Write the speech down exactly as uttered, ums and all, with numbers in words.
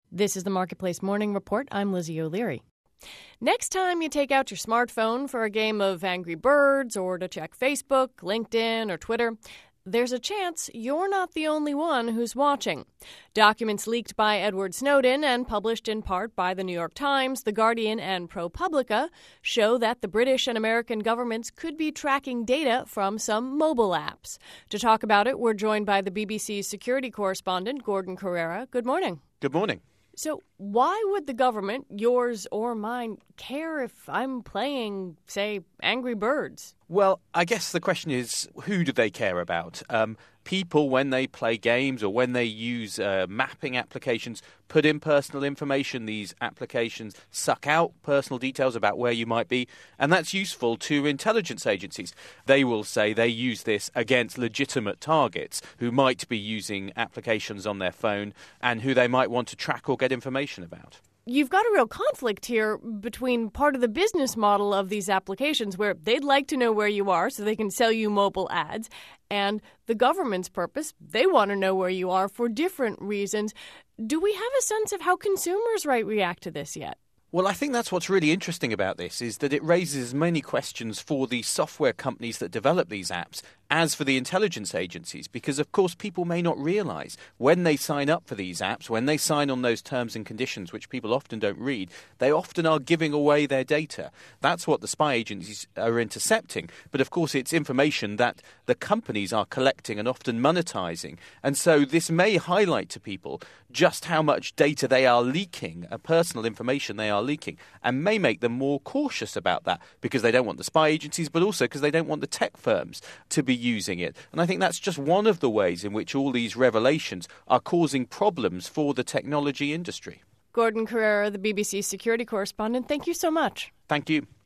This is the Marketplace Morning Report. I'm Lizzie O'Leary. Next time you take out your smartphone for a game of Angry Birds or to check Facebook, LinkedIn, or Twitter, there's a chance you're not the only one who's watching. Documents leaked by Edward Snowden and published in part by the New York Times, The Guardian, and ProPublica show that the British and American governments could be tracking data from some mobile apps. To talk about it, we're joined by the B B C's security correspondent, Gordon Corera. Good morning. Good morning. So why would the government, yours or mine, care if I'm playing, say, Angry Birds? Well, I guess the question is, who do they care about? Um, people, when they play games or when they use uh, mapping applications, put in personal information. These applications suck out personal details about where you might be, and that's useful to intelligence agencies. They will say they use this against legitimate targets who might be using applications on their phone and who they might want to track or get information about. You've got a real conflict here between part of the business model of these applications where they'd like to know where you are so they can sell you mobile ads, and the government's purpose. They want to know where you are for different reasons. Do we have a sense of how consumers might react to this yet? Well, I think that's what's really interesting about this, is that it raises many questions for the software companies that develop these apps as for the intelligence agencies, because, of course, people may not realize when they sign up for these apps, when they sign on those terms and conditions, which people often don't read, they often are giving away their data. That's what the spy agencies are intercepting. But, of course, it's information that the companies are collecting and often monetizing. And so this may highlight to people just how much data they are leaking, uh, personal information they are leaking, and may make them more cautious about that because they don't want the spy agencies, but also because they don't want the tech firms to be using it. And I think that's just one of the ways in which all these revelations are causing problems for the technology industry. Gordon Corera, the B B C security correspondent, thank you so much. Thank you.